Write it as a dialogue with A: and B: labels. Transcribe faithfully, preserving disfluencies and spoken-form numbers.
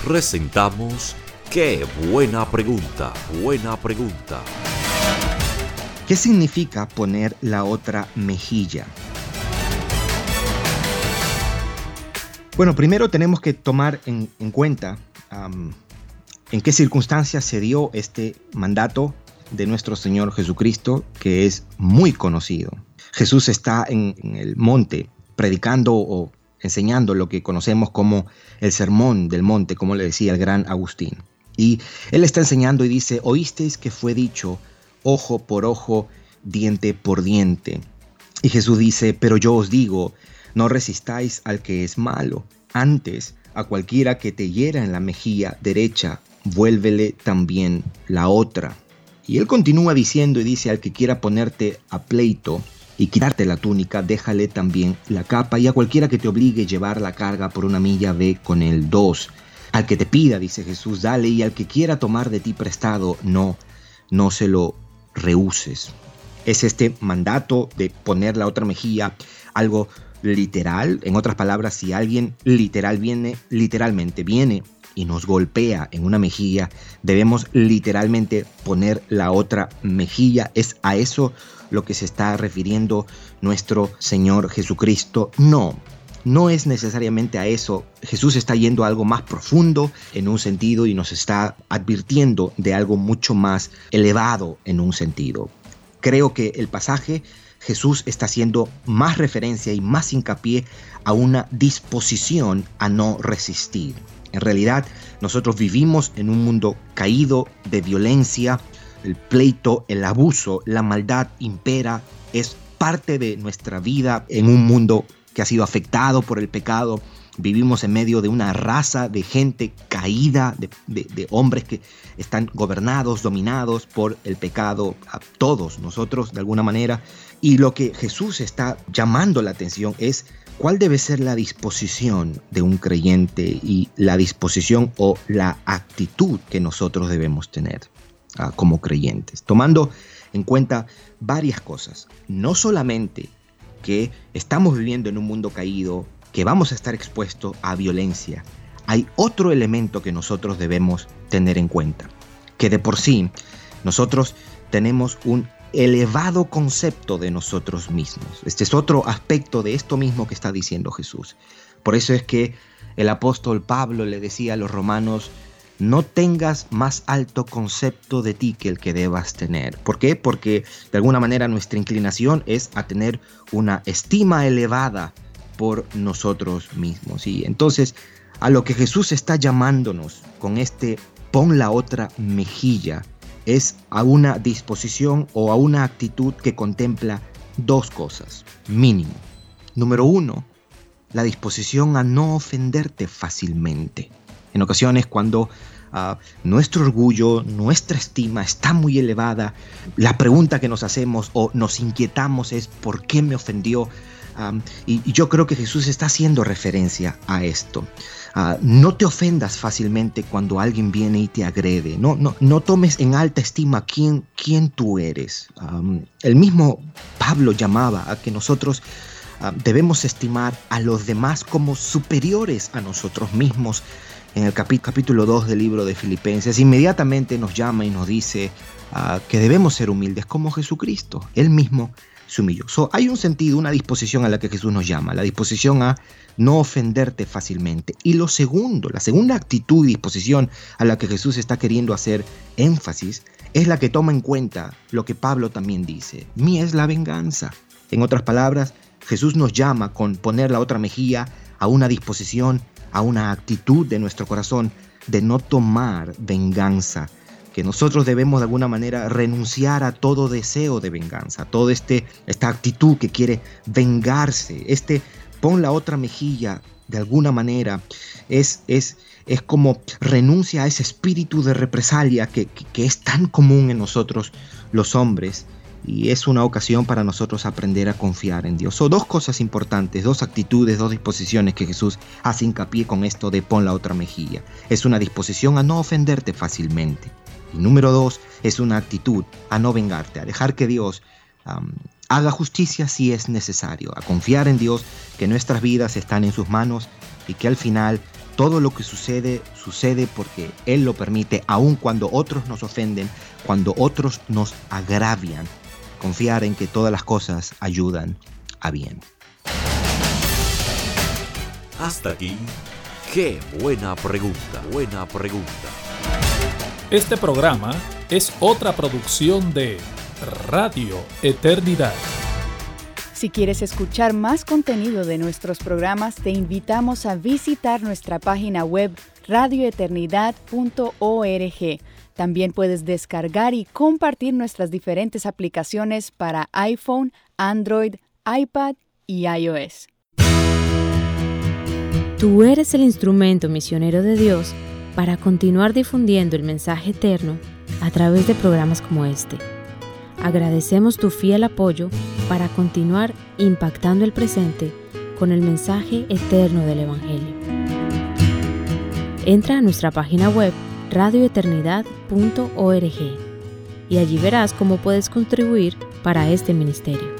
A: presentamos Qué buena pregunta, buena pregunta.
B: ¿Qué significa poner la otra mejilla? Bueno, primero tenemos que tomar en, en cuenta um, en qué circunstancias se dio este mandato de nuestro Señor Jesucristo, que es muy conocido. Jesús está en, en el monte predicando o enseñando lo que conocemos como el Sermón del Monte, como le decía el gran Agustín. Y él está enseñando y dice: oísteis que fue dicho ojo por ojo, diente por diente. Y Jesús dice: pero yo os digo, no resistáis al que es malo. Antes, a cualquiera que te hiera en la mejilla derecha, vuélvele también la otra. Y él continúa diciendo y dice: al que quiera ponerte a pleito y quitarte la túnica, déjale también la capa. Y a cualquiera que te obligue a llevar la carga por una milla, ve con él dos. Al que te pida, dice Jesús, dale, y al que quiera tomar de ti prestado, no, no se lo rehuses. Es este mandato de poner la otra mejilla algo literal. En otras palabras, si alguien literal viene, literalmente viene y nos golpea en una mejilla, debemos literalmente poner la otra mejilla. ¿Es a eso lo que se está refiriendo nuestro Señor Jesucristo? No. No es necesariamente a eso. Jesús está yendo a algo más profundo en un sentido y nos está advirtiendo de algo mucho más elevado en un sentido. Creo que el pasaje, Jesús está haciendo más referencia y más hincapié a una disposición a no resistir. En realidad, nosotros vivimos en un mundo caído de violencia. El pleito, el abuso, la maldad impera. Es parte de nuestra vida en un mundo que ha sido afectado por el pecado. Vivimos en medio de una raza de gente caída, de, de, de hombres que están gobernados, dominados por el pecado, a todos nosotros de alguna manera. Y lo que Jesús está llamando la atención es cuál debe ser la disposición de un creyente y la disposición o la actitud que nosotros debemos tener uh, como creyentes, tomando en cuenta varias cosas. No solamente que estamos viviendo en un mundo caído, que vamos a estar expuestos a violencia. Hay otro elemento que nosotros debemos tener en cuenta, que de por sí nosotros tenemos un elevado concepto de nosotros mismos. Este es otro aspecto de esto mismo que está diciendo Jesús. Por eso es que el apóstol Pablo le decía a los romanos: no tengas más alto concepto de ti que el que debas tener. ¿Por qué? Porque de alguna manera nuestra inclinación es a tener una estima elevada por nosotros mismos. Y entonces, a lo que Jesús está llamándonos con este pon la otra mejilla es a una disposición o a una actitud que contempla dos cosas, mínimo. Número uno, la disposición a no ofenderte fácilmente. En ocasiones, cuando uh, nuestro orgullo, nuestra estima está muy elevada, la pregunta que nos hacemos o nos inquietamos es: ¿por qué me ofendió? Um, y, y yo creo que Jesús está haciendo referencia a esto. Uh, no te ofendas fácilmente cuando alguien viene y te agrede. No, no, no tomes en alta estima quién, quién tú eres. Um, el mismo Pablo llamaba a que nosotros uh, debemos estimar a los demás como superiores a nosotros mismos. En el capi- capítulo dos del libro de Filipenses, inmediatamente nos llama y nos dice uh, que debemos ser humildes como Jesucristo. Él mismo se humilló. So, hay un sentido, una disposición a la que Jesús nos llama, la disposición a no ofenderte fácilmente. Y lo segundo, la segunda actitud y disposición a la que Jesús está queriendo hacer énfasis es la que toma en cuenta lo que Pablo también dice: mía es la venganza. En otras palabras, Jesús nos llama con poner la otra mejilla a una disposición, a una actitud de nuestro corazón de no tomar venganza, que nosotros debemos de alguna manera renunciar a todo deseo de venganza, a toda este, esta actitud que quiere vengarse. Este pon la otra mejilla de alguna manera es, es, es como renuncia a ese espíritu de represalia que, que, que es tan común en nosotros los hombres. Y es una ocasión para nosotros aprender a confiar en Dios. Son dos cosas importantes, dos actitudes, dos disposiciones que Jesús hace hincapié con esto de pon la otra mejilla. Es una disposición a no ofenderte fácilmente. Y número dos, es una actitud a no vengarte, a dejar que Dios um, haga justicia si es necesario, a confiar en Dios, que nuestras vidas están en sus manos y que al final todo lo que sucede, sucede porque Él lo permite, aun cuando otros nos ofenden, cuando otros nos agravian. Confiar en que todas las cosas ayudan a bien.
A: Hasta aquí, qué buena pregunta, buena pregunta.
C: Este programa es otra producción de Radio Eternidad.
D: Si quieres escuchar más contenido de nuestros programas, te invitamos a visitar nuestra página web radio eternidad punto org. También puedes descargar y compartir nuestras diferentes aplicaciones para iPhone, Android, iPad y iOS.
E: Tú eres el instrumento misionero de Dios para continuar difundiendo el mensaje eterno a través de programas como este. Agradecemos tu fiel apoyo para continuar impactando el presente con el mensaje eterno del Evangelio. Entra a nuestra página web radio eternidad punto org y allí verás cómo puedes contribuir para este ministerio.